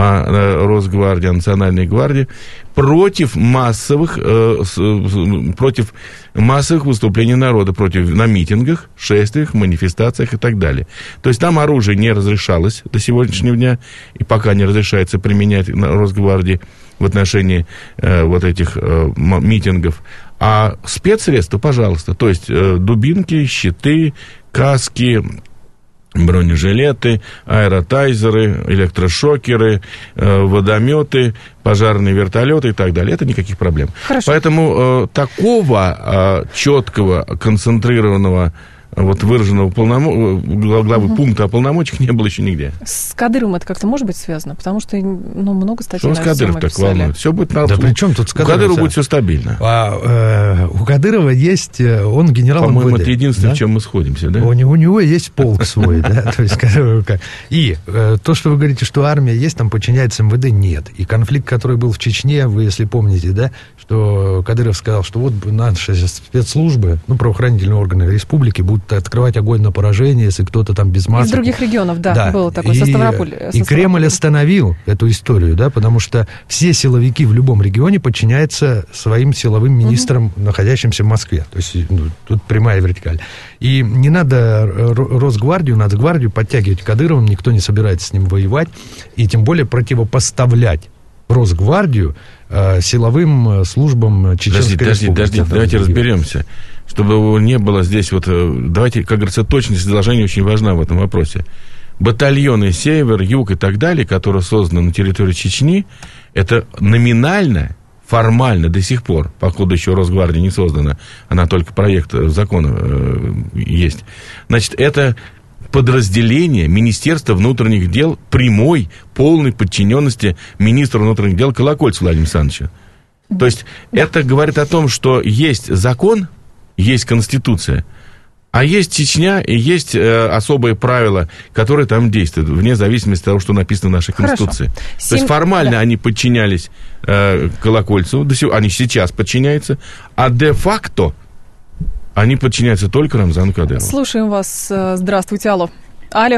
о Росгвардии, о Национальной гвардии, против массовых, э, с, против массовых выступлений народа, против на митингах, шествиях, манифестациях и так далее. То есть там оружие не разрешалось до сегодняшнего дня, и пока не разрешается применять на Росгвардии в отношении э, вот этих э, митингов. А спецсредства, пожалуйста, то есть э, дубинки, щиты, каски, бронежилеты, аэротайзеры, электрошокеры, э, водометы, пожарные вертолеты и так далее. Это никаких проблем. Хорошо. Поэтому э, такого э, четкого, концентрированного вот выраженного полномо... главы угу. пункта о полномочиях не было еще нигде. С Кадыровым это как-то может быть связано? Потому что ну, много статей на эту тему Кадыров так волнует? Все будет нормально. Да при чем тут с Кадыровым? У Кадырова будет все стабильно. А, э, у Кадырова есть... Он генерал По-моему, МВД, это единственное, да? в чем мы сходимся, да? У, у него есть полк свой, да? И то, что вы говорите, что армия есть, там подчиняется МВД, нет. И конфликт, который был в Чечне, вы, если помните, да, что Кадыров сказал, что вот наши спецслужбы, ну, правоохранительные органы республики будут открывать огонь на поражение, если кто-то там без масок. Из других регионов, да, да. было такое, и, со Ставрополя. И Кремль остановил эту историю, да, потому что все силовики в любом регионе подчиняются своим силовым министрам, угу. находящимся в Москве. То есть ну, тут прямая вертикаль. И не надо Росгвардию, Нацгвардию подтягивать к Кадыровым, никто не собирается с ним воевать, и тем более противопоставлять Росгвардию э, силовым службам Чеченской Подождите, Республики. подождите, давайте разберемся. Чтобы не было здесь вот... Давайте, как говорится, точность изложения очень важна в этом вопросе. Батальоны Север, Юг и так далее, которые созданы на территории Чечни, это номинально, формально до сих пор, походу еще Росгвардия не создана, она только проект закона э, есть. Значит, это... подразделение Министерства внутренних дел прямой, полной подчиненности министра внутренних дел Колокольцева Владимира Александровича. То есть это говорит о том, что есть закон, есть Конституция, а есть Чечня и есть э, особые правила, которые там действуют, вне зависимости от того, что написано в нашей Конституции. Сем... То есть формально да. они подчинялись э, Колокольцеву, они сейчас подчиняются, а де-факто они подчиняются только Рамзану Кадырову. Слушаем вас. Здравствуйте, алло. Алло.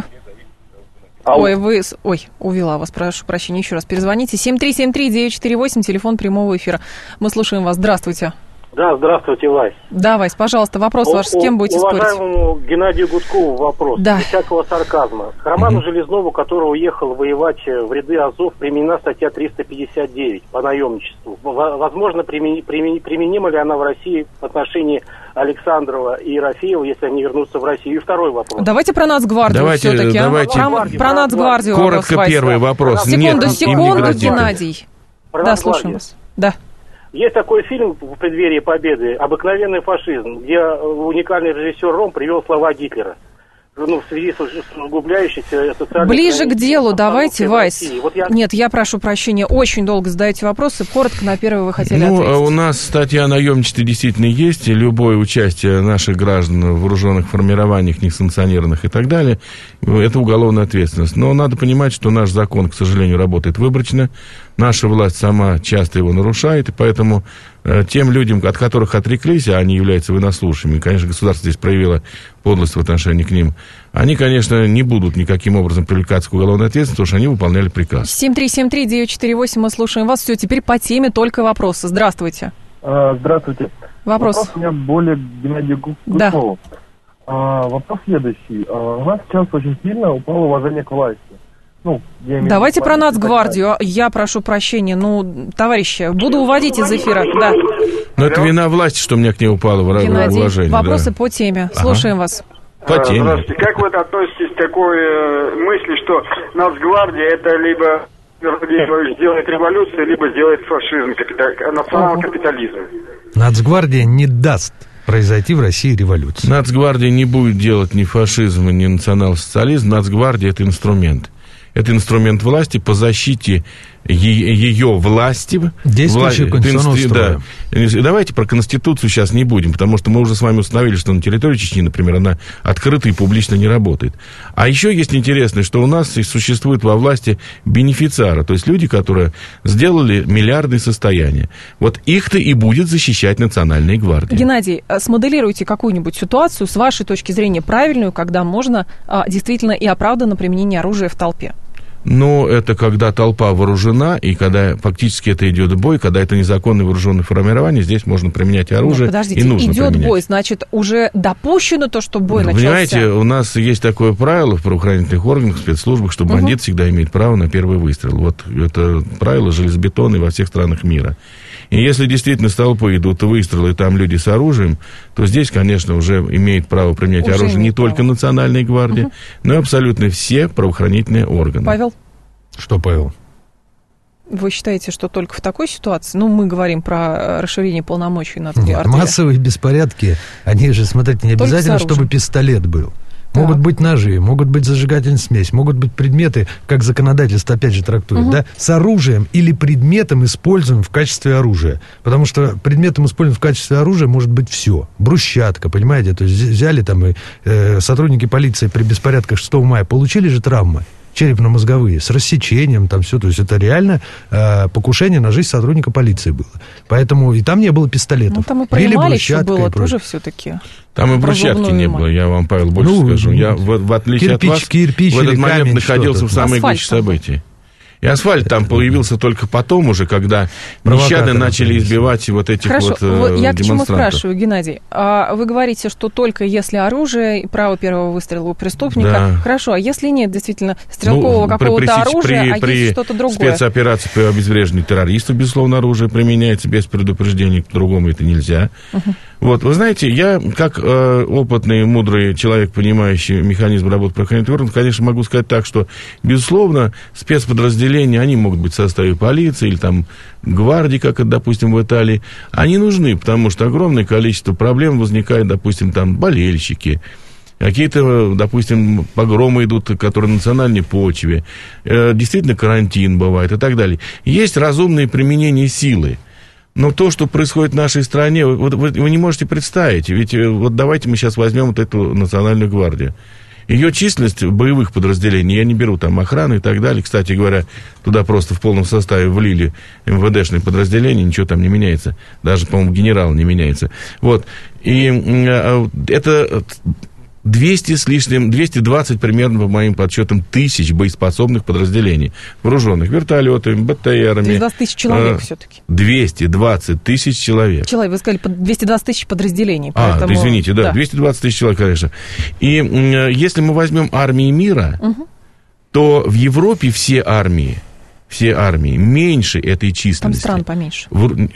Алло. Ой, вы... Ой, увела вас, прошу прощения, еще раз перезвоните. семь три семь три девять четыре восемь, телефон прямого эфира. Мы слушаем вас. Здравствуйте. Да, здравствуйте, Вась. Да, Вась, пожалуйста, вопрос ваш. С кем будете спорить? Уважаемому Геннадию Гудкову вопрос. Да. Без всякого сарказма. К Роману mm-hmm. Железнову, который уехал воевать в ряды Азов, применена статья триста пятьдесят девять по наемничеству. Возможно, примени, примени, применима ли она в России в отношении Александрова и Ерофеева, если они вернутся в Россию? И второй вопрос. Давайте про Нацгвардию давайте, все-таки. Давайте. Про, про, про Нацгвардию коротко вопрос, первый вопрос. Секунду, Нет, секунду, Геннадий. Про да, слушаем вас. Да. Есть такой фильм «В преддверии победы» «Обыкновенный фашизм», где уникальный режиссер Ром привел слова Гитлера. Ну, в связи с углубляющейся социальной... Ближе к делу давайте, Вась. Вот я... Нет, я прошу прощения, очень долго задаете вопросы. Коротко на первый вы хотели ну, ответить. У нас статья о наемничестве действительно есть, и любое участие наших граждан в вооруженных формированиях, несанкционированных и так далее, это уголовная ответственность. Но надо понимать, что наш закон, к сожалению, работает выборочно. Наша власть сама часто его нарушает, и поэтому э, тем людям, от которых отреклись, а они являются военнослужащими, конечно, государство здесь проявило подлость в отношении к ним, они, конечно, не будут никаким образом привлекаться к уголовной ответственности, потому что они выполняли приказ. семь три семь три девять четыре восемь, мы слушаем вас. Все, теперь по теме только вопросы. Здравствуйте. А, здравствуйте. Вопрос. Вопрос у меня более к Геннадию Гудкову. Да. А, вопрос следующий. А, у нас сейчас очень сильно упало уважение к власти. Ну, давайте про Нацгвардию. Я прошу прощения. Ну, товарищи, буду уводить из эфира. Да. Но это вина власти, что у меня к ней упало Геннадий, уважение. Вопросы да. по теме. Ага. Слушаем вас. По теме. Здравствуйте. Как вы относитесь к такой э, мысли, что Нацгвардия это либо сделает революцию, либо сделает фашизм, капита... национал-капитализм? Нацгвардия не даст произойти в России революция. Нацгвардия не будет делать ни фашизм, ни национал-социализм. Нацгвардия это инструмент. Это инструмент власти по защите ее власти. Действующего конституционного строя. Да. Давайте про Конституцию сейчас не будем, потому что мы уже с вами установили, что на территории Чечни, например, она открыто и публично не работает. А еще есть интересное, что у нас существует во власти бенефициары, то есть люди, которые сделали миллиардные состояния. Вот их-то и будет защищать Национальная гвардия. Геннадий, смоделируйте какую-нибудь ситуацию, с вашей точки зрения, правильную, когда можно а, действительно и оправданно применение оружия в толпе. Ну, это когда толпа вооружена, и когда фактически это идет бой, когда это незаконное вооруженное формирование, здесь можно применять оружие. Нет, подождите, и нужно идет применять. Бой, значит, уже допущено то, что бой ну, начался. Понимаете, у нас есть такое правило в правоохранительных органах, в спецслужбах, что угу. бандит всегда имеет право на первый выстрел. Вот это правило железобетонное во всех странах мира. И если действительно с толпой идут выстрелы, и там люди с оружием, то здесь, конечно, уже имеет право применять уже оружие не право. Только Национальная гвардия, угу. но и абсолютно все правоохранительные органы. Павел? Что, Павел? Вы считаете, что только в такой ситуации? Ну, мы говорим про расширение полномочий над Нет, гвардией. массовые беспорядки, они же, смотрите, не обязательно, чтобы пистолет был. Так. Могут быть ножи, могут быть зажигательная смесь, могут быть предметы, как законодательство опять же трактует, угу. да, с оружием или предметом, используемым в качестве оружия. Потому что предметом, используемым в качестве оружия, может быть все. Брусчатка, понимаете, то есть взяли там и э, сотрудники полиции при беспорядках шестого мая, получили же травмы черепно-мозговые, с рассечением, там все, то есть это реально э, покушение на жизнь сотрудника полиции было. Поэтому и там не было пистолетов. Ну, там и проемали еще было тоже все-таки. Там и брусчатки не было, я вам, Павел, больше ну, скажу. Я, в, в отличие кирпич, от вас, кирпич, в этот момент камень, находился в самой гуще событий. И асфальт там появился только потом уже, когда нещадно начали избивать вот этих Хорошо, вот, вот я демонстрантов. К чему спрашиваю, Геннадий? А вы говорите, что только если оружие и право первого выстрела у преступника. Да. Хорошо, а если нет действительно стрелкового ну, какого-то при, оружия, при, а при есть что-то другое? При спецоперации по обезвреживанию террористов, безусловно, оружие применяется без предупреждения, по-другому это нельзя. Uh-huh. Вот, вы знаете, я, как э, опытный, мудрый человек, понимающий механизм работы правоохранительных органов, конечно, могу сказать так, что, безусловно, спецподразделения, они могут быть в составе полиции или там гвардии, как это, допустим, в Италии, они нужны, потому что огромное количество проблем возникает, допустим, там болельщики, какие-то, допустим, погромы идут, которые на национальной почве, э, действительно карантин бывает и так далее. Есть разумное применение силы. Но то, что происходит в нашей стране, вот, вы, вы не можете представить. Ведь вот давайте мы сейчас возьмем вот эту национальную гвардию. Ее численность боевых подразделений, я не беру там охрану и так далее. Кстати говоря, туда просто в полном составе влили эм вэ дэшные подразделения, ничего там не меняется. Даже, по-моему, генерал не меняется. Вот. И э, это двести с лишним, двести двадцать примерно, по моим подсчетам, тысяч боеспособных подразделений, вооруженных вертолетами, бэ тэ эрами. двести двадцать тысяч человек э, все-таки. двести двадцать тысяч человек. Человек, вы сказали, двести двадцать тысяч подразделений. А, поэтому... извините, да, да, двести двадцать тысяч человек, конечно. И э, если мы возьмем армии мира, угу. то в Европе все армии, все армии меньше этой численности. Там стран поменьше. В...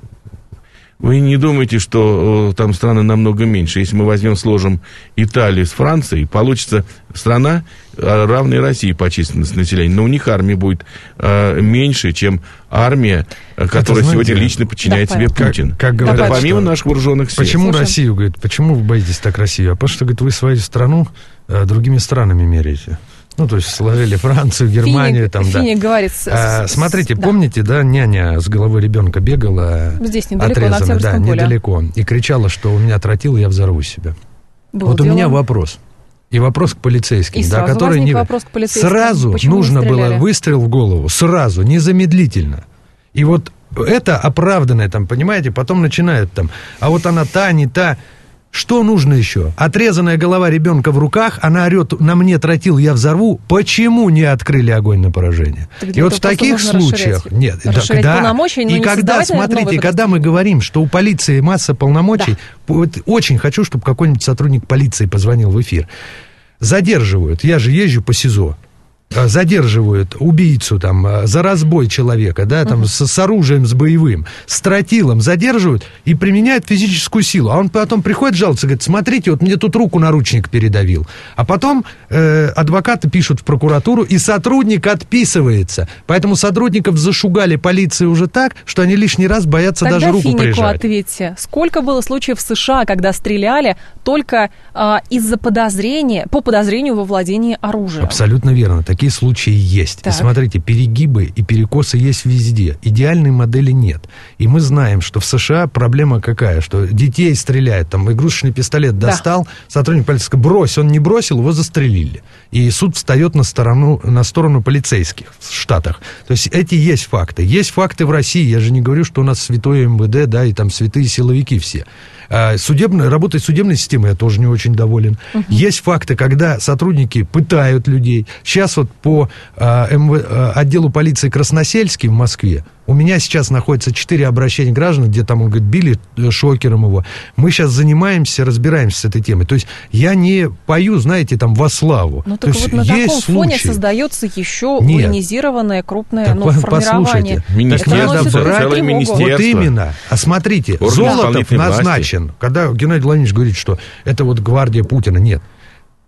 Вы не думаете, что там страны намного меньше. Если мы возьмем, сложим Италию с Францией, получится страна, равная России по численности населения. Но у них армия будет а, меньше, чем армия, которая это, сегодня знаете, лично подчиняет да, себе Путин. Как, как говорят, это помимо наших вооруженных сил. Почему Слушай. Россию, говорит, почему вы боитесь так Россию? А потому что, говорит, вы свою страну а, другими странами меряете. Ну, то есть сложили Францию, Германию, Финик, там, Финик да. говорит... А, смотрите, да. помните, да, няня с головой ребенка бегала, здесь недалеко, отрезана, на да, поле. недалеко, и кричала, что у меня тротил, и я взорву себя. Было вот дело. У меня вопрос. И вопрос к полицейским, и да, которые не... вопрос к полицейским. Сразу Почему нужно было выстрел в голову, сразу, незамедлительно. И вот это оправданное, там, понимаете, потом начинают там, а вот она та, не та... Что нужно еще? Отрезанная голова ребенка в руках, она орет, на мне тротил, я взорву. Почему не открыли огонь на поражение? Так и вот в таких случаях... Нет, расширять да, полномочия, и когда, смотрите, когда мы говорим, что у полиции масса полномочий, да. вот, очень хочу, чтобы какой-нибудь сотрудник полиции позвонил в эфир. Задерживают, я же езжу по СИЗО. Задерживают убийцу там, за разбой человека, да, там, uh-huh. с, с оружием, с боевым, с тротилом задерживают и применяют физическую силу. А он потом приходит жаловаться, говорит, смотрите, вот мне тут руку наручник передавил. А потом э, адвокаты пишут в прокуратуру, и сотрудник отписывается. Поэтому сотрудников зашугали полиции уже так, что они лишний раз боятся Тогда даже руку Финику прижать. Ответьте, сколько было случаев в США, когда стреляли только э, из-за подозрения, по подозрению во владении оружием? Абсолютно верно. Такие случаи есть. Так. И смотрите, перегибы и перекосы есть везде. Идеальной модели нет. И мы знаем, что в США проблема какая, что детей стреляют, там игрушечный пистолет достал, да. сотрудник полиции сказал, брось, он не бросил, его застрелили. И суд встает на сторону, на сторону полицейских в Штатах. То есть эти есть факты. Есть факты в России. Я же не говорю, что у нас святое эм вэ дэ, да, и там святые силовики все. Судебной, работой судебной системы я тоже не очень доволен. Uh-huh. Есть факты, когда сотрудники пытают людей. Сейчас вот по а, эм вэ, а, отделу полиции Красносельский в Москве у меня сейчас находится четыре обращения граждан, где там, он говорит, били шокером его. Мы сейчас занимаемся, разбираемся с этой темой. То есть я не пою, знаете, там, во славу. Ну, так вот на таком фоне создается еще Нет. военизированное крупное так, ну, формирование. Министерство, целое министерство. Вот именно. А смотрите, Золотов назначен. Когда Геннадий Владимирович говорит, что это вот гвардия Путина, нет.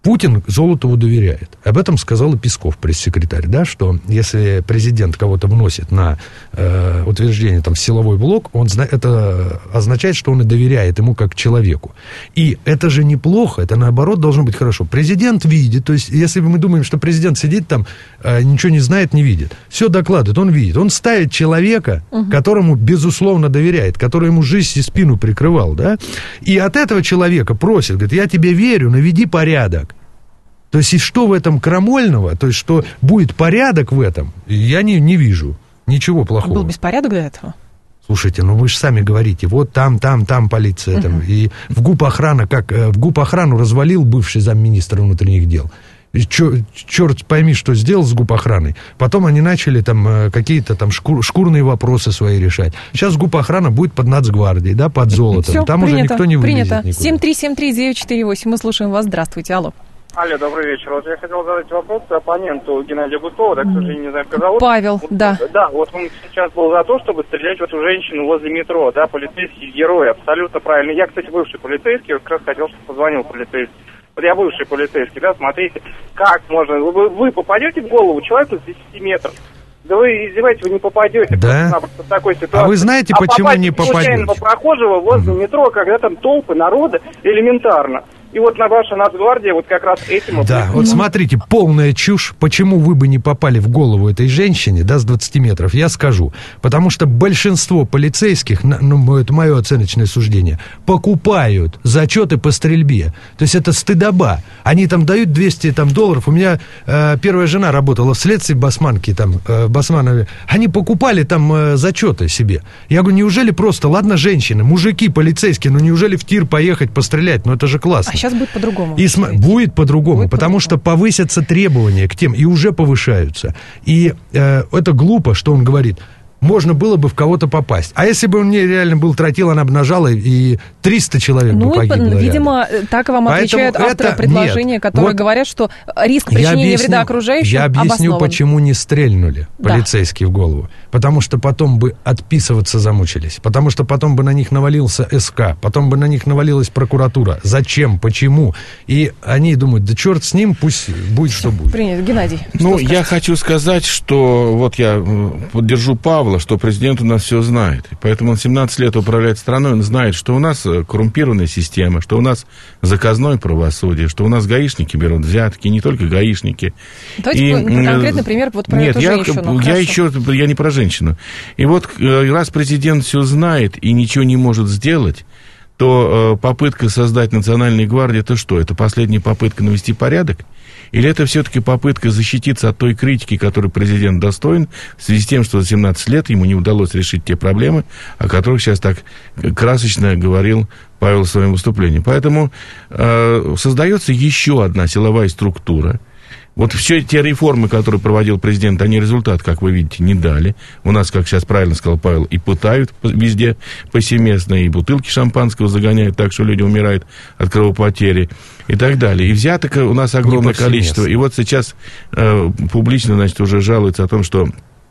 Путин Золотову доверяет. Об этом сказал и Песков, пресс-секретарь, да, что если президент кого-то вносит на э, утверждение там, в силовой блок, он, это означает, что он и доверяет ему как человеку. И это же неплохо, это наоборот должно быть хорошо. Президент видит, то есть если мы думаем, что президент сидит там, э, ничего не знает, не видит. Все докладывает, он видит. Он ставит человека, угу. которому безусловно доверяет, который ему жизнь и спину прикрывал, да, и от этого человека просит, говорит, я тебе верю, наведи порядок. То есть, и что в этом крамольного, то есть, что будет порядок в этом, я не, не вижу ничего плохого. Был беспорядок до этого? Слушайте, ну вы же сами говорите, вот там, там, там полиция, uh-huh. там, и в ГУП охрана, как в ГУП охрану развалил бывший замминистра внутренних дел. Чер, черт пойми, что сделал с ГУП охраной. Потом они начали там какие-то там шкур, шкурные вопросы свои решать. Сейчас ГУП охрана будет под Нацгвардией, да, под золотом. Все, там принято, уже никто не вылезет принято. никуда. семь три семь три девять четыре восемь, мы слушаем вас. Здравствуйте, алло. Алло, добрый вечер. Вот я хотел задать вопрос оппоненту Геннадия Гудкова, да, к сожалению, не знаю, как зовут. Павел, вот, да. Да, вот он сейчас был за то, чтобы стрелять в эту женщину возле метро, да, полицейский герой, абсолютно правильно. Я, кстати, бывший полицейский, вот как раз хотел, чтобы позвонил полицейский. Вот я бывший полицейский, да, смотрите, как можно, вы, вы попадете в голову человеку с десяти метров. Да вы издеваетесь, вы не попадете да? в такой ситуации. А вы знаете, а почему не попадете? Случайного прохожего возле метро, когда там толпы народа, элементарно. И вот на ваша Нацгвардия вот как раз этим... Да, вот смотрите, полная чушь. Почему вы бы не попали в голову этой женщине, да, с двадцати метров, я скажу. Потому что большинство полицейских, ну, это мое оценочное суждение, покупают зачеты по стрельбе. То есть это стыдоба. Они там дают двести там, долларов. У меня э, первая жена работала в следствии Басманки, там, э, в Басманове. Они покупали там э, зачеты себе. Я говорю, неужели просто, ладно, женщины, мужики, полицейские, ну неужели в тир поехать пострелять? Ну это же классно. Сейчас будет по-другому. И см... Будет по-другому, будет потому по-другому. Что повысятся требования к тем, и уже повышаются. И э, это глупо, что он говорит. Можно было бы в кого-то попасть. А если бы он мне реально был тротил, она бы нажала, и триста человек ну, бы погибло. Ну, видимо, рядом. Так вам отвечают Поэтому авторы это... предложения, Нет. которые вот говорят, что риск причинения объясню, вреда окружающим Я объясню, обоснован. Почему не стрельнули да. полицейские в голову. Потому что потом бы отписываться замучились. Потому что потом бы на них навалился СК. Потом бы на них навалилась прокуратура. Зачем? Почему? И они думают, да черт с ним, пусть будет, Все, что будет. Принято. Геннадий, Ну, что я хочу сказать, что вот я поддержу Павла, что президент у нас все знает. Поэтому он семнадцать лет управляет страной, он знает, что у нас коррумпированная система, что у нас заказное правосудие, что у нас гаишники берут взятки, не только гаишники. Давайте и, конкретный пример вот про нет, эту я, женщину. Я еще, я не про женщину. И вот раз президент все знает и ничего не может сделать, то попытка создать Национальную гвардию, это что? Это последняя попытка навести порядок? Или это все-таки попытка защититься от той критики, которой президент достоин, в связи с тем, что за семнадцать лет ему не удалось решить те проблемы, о которых сейчас так красочно говорил Павел в своем выступлении. Поэтому э, создается еще одна силовая структура. Вот все те реформы, которые проводил президент, они результат, как вы видите, не дали. У нас, как сейчас правильно сказал Павел, и пытают везде повсеместно, и бутылки шампанского загоняют так, что люди умирают от кровопотери и так далее. И взяток у нас огромное количество. И вот сейчас э, публично, значит, уже жалуются о том, что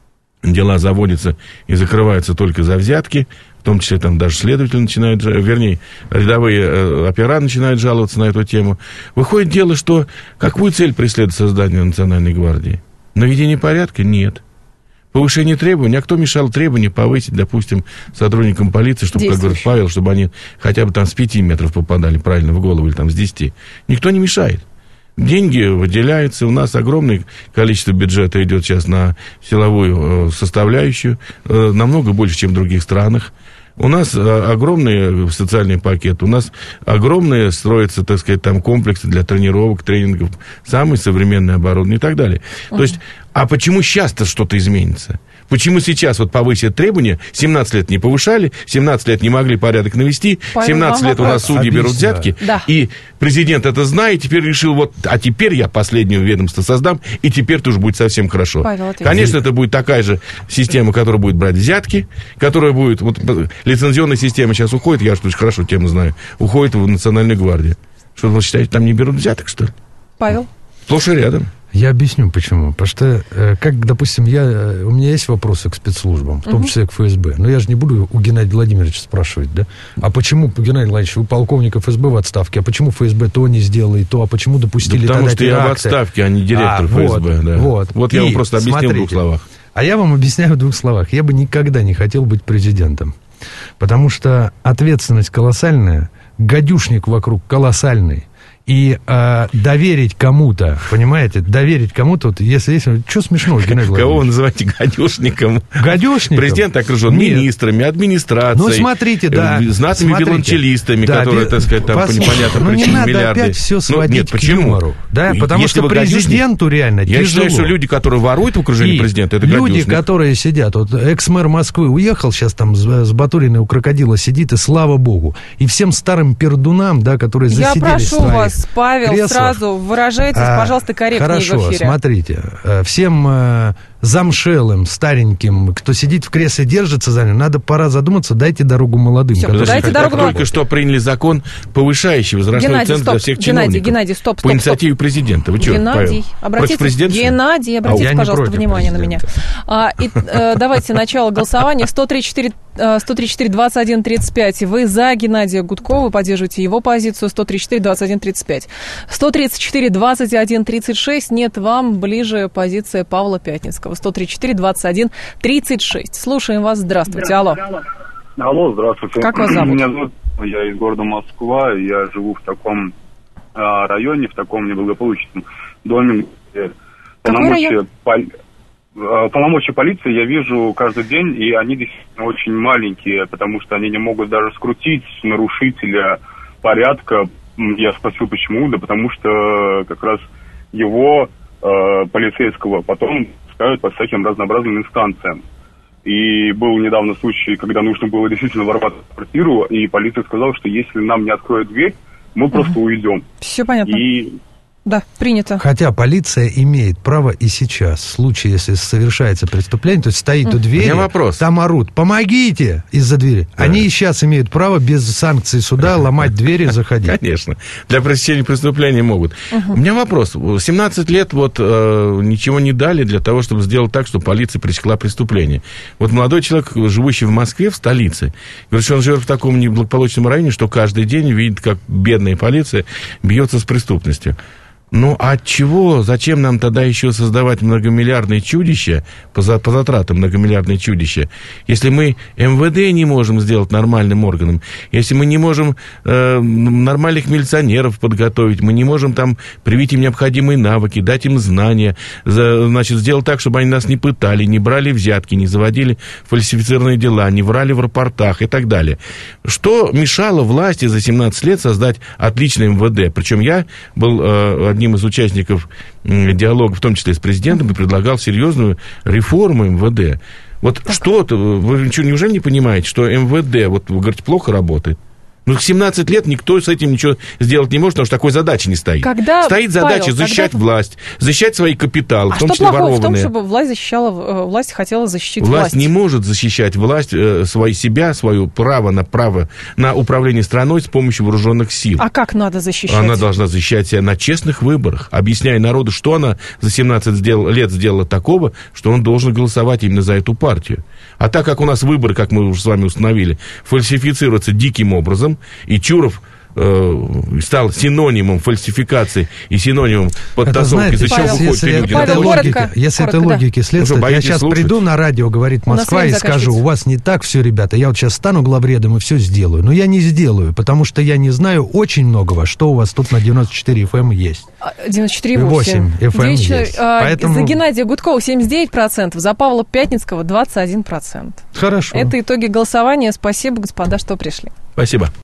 дела заводятся и закрываются только за взятки, в том числе там даже следователи начинают, вернее, рядовые э, опера начинают жаловаться на эту тему. Выходит дело, что какую цель преследует создание Национальной гвардии? Наведение порядка? Нет. Повышение требований? А кто мешал требования повысить, допустим, сотрудникам полиции, чтобы, как говорит Павел, чтобы они хотя бы там с пяти метров попадали правильно в голову или там с десяти? Никто не мешает. Деньги выделяются, у нас огромное количество бюджета идет сейчас на силовую э, составляющую, э, намного больше, чем в других странах. У нас огромный социальный пакет, у нас огромные строятся, так сказать, там комплексы для тренировок, тренингов, самое современное оборудование и так далее. Uh-huh. То есть, а почему сейчас-то что-то изменится? Почему сейчас вот повысят требования? семнадцать лет не повышали, семнадцать лет не могли порядок навести, семнадцать лет у нас судьи Объясни, берут взятки, да. И президент это знает, теперь решил, вот, а теперь я последнее ведомство создам, и теперь тоже будет совсем хорошо. Павел, конечно, это будет такая же система, которая будет брать взятки, которая будет, вот лицензионная система сейчас уходит, я же очень хорошо тему знаю, уходит в Национальную гвардию. Что, вы считаете, там не берут взяток, что ли? Павел? Сплошь и рядом. Я объясню, почему. Потому что, э, как, допустим, я, э, у меня есть вопросы к спецслужбам, в том числе к ФСБ. Но я же не буду у Геннадия Владимировича спрашивать, да? А почему, Геннадий Владимирович, вы полковник ФСБ в отставке, а почему ФСБ то не сделало и то, а почему допустили да потому тогда что теракты? Я в отставке, а не директор а, ФСБ. Вот, да. вот. вот и, я вам просто объяснил смотрите, в двух словах. А я вам объясняю в двух словах. Я бы никогда не хотел быть президентом. Потому что ответственность колоссальная, гадюшник вокруг колоссальный. И э, доверить кому-то, понимаете, доверить кому-то, вот, если есть... Что смешного, Геннадий Владимирович? Кого вы называете гадюшником? Гадюшником? Президент окружен Нет. министрами, администрацией. Ну, смотрите, да. Знатными смотрите, виолончелистами, да, которые, так сказать, там по непонятным ну, причинам миллиарды. Ну, не надо опять все сводить ну, нет, к почему? юмору. Да, потому Если что президенту гадюшник, реально я тяжело. Я считаю, что люди, которые воруют в окружении и президента, это люди, гадюшник. которые сидят, вот экс-мэр Москвы уехал, сейчас там с, с Батуриной у крокодила сидит, и слава богу. И всем старым пердунам, да, которые засиделись Я прошу в вас, Павел, креслах, сразу выражайтесь, а, пожалуйста, корректнее хорошо, в эфире. Смотрите, всем э, замшелым, стареньким, кто сидит в кресле, держится за ним, надо пора задуматься, дайте дорогу молодым. Все, дайте дорогу молодым. Только что приняли закон, повышающий возрастной Геннадий, ценз стоп, для всех Геннадий, чиновников. Геннадий, стоп, стоп, по инициативе стоп. президента. Вы что, Геннадий, обратитесь, Геннадий, обратите, а пожалуйста, внимание президента. на меня. А, и, э, давайте начало голосования. сто тридцать четыре двадцать один тридцать пять. Вы за Геннадия Гудкова, вы поддерживаете его позицию. сто тридцать четыре двадцать один тридцать пять. сто тридцать четыре двадцать один тридцать шесть. Нет, вам ближе позиция Павла Пятницкого. сто тридцать четыре двадцать один тридцать шесть. Слушаем вас. Здравствуйте. Алло. Алло, здравствуйте. Как вас зовут? Меня зовут, я из города Москва, я живу в таком а, районе, в таком неблагополучном доме, где полномочия, пол, а, полномочия полиции я вижу каждый день, и они действительно очень маленькие, потому что они не могут даже скрутить нарушителя порядка. Я спросил, почему, да потому что как раз его, э, полицейского, потом пускают по всяким разнообразным инстанциям. И был недавно случай, когда нужно было действительно ворваться в квартиру, и полиция сказала, что если нам не откроют дверь, мы угу. просто уйдем. Все понятно. И... Да, принято. Хотя полиция имеет право и сейчас, в случае, если совершается преступление, то есть стоит mm. у двери, вопрос. там орут, помогите из-за двери. Да. Они и сейчас имеют право без санкций суда ломать двери и заходить. Конечно. Для пресечения преступления могут. Uh-huh. У меня вопрос. семнадцать лет вот э, ничего не дали для того, чтобы сделать так, чтобы полиция пресекла преступление. Вот молодой человек, живущий в Москве, в столице, говорит, что он живет в таком неблагополучном районе, что каждый день видит, как бедная полиция бьется с преступностью. Ну, а от чего? Зачем нам тогда еще создавать многомиллиардные чудища, по, за, по затратам многомиллиардные чудища, если мы эм вэ дэ не можем сделать нормальным органом, если мы не можем э, нормальных милиционеров подготовить, мы не можем там привить им необходимые навыки, дать им знания, за, значит, сделать так, чтобы они нас не пытали, не брали взятки, не заводили фальсифицированные дела, не врали в рапортах и так далее. Что мешало власти за семнадцать лет создать отличный эм вэ дэ? Причем я был э, одним из участников диалога, в том числе с президентом, и предлагал серьезную реформу эм вэ дэ. Вот так. Что-то, вы что, неужели не понимаете, что эм вэ дэ, вот вы говорите, плохо работает? Ну, в семнадцать лет никто с этим ничего сделать не может, потому что такой задачи не стоит. Когда, Стоит задача Павел, защищать когда... власть, защищать свои капиталы, а в том что числе ворованные. в том, чтобы власть защищала, власть хотела защитить власть? Власть не может защищать власть, э, свои себя, свое право на право на управление страной с помощью вооруженных сил. А как надо защищать? Она должна защищать себя на честных выборах, объясняя народу, что она за семнадцать сделала, лет сделала такого, что он должен голосовать именно за эту партию. А так как у нас выборы, как мы уже с вами установили, фальсифицируются диким образом, и Чуров э, стал синонимом фальсификации и синонимом подтасовки, зачем Павел, выходят если, люди Павел, на коротко, логике, Если коротко, этой логики да. следствие, я сейчас слушать? приду на радио, говорит Москва, и скажу, у вас не так все, ребята, я вот сейчас стану главредом и все сделаю. Но я не сделаю, потому что я не знаю очень многого, что у вас тут на девяносто четыре эф эм есть. девяносто четыре и восемь эф эм есть. Поэтому... За Геннадия Гудкова семьдесят девять процентов, за Павла Пятницкого двадцать один процент. Хорошо. Это итоги голосования. Спасибо, господа, что пришли. Спасибо.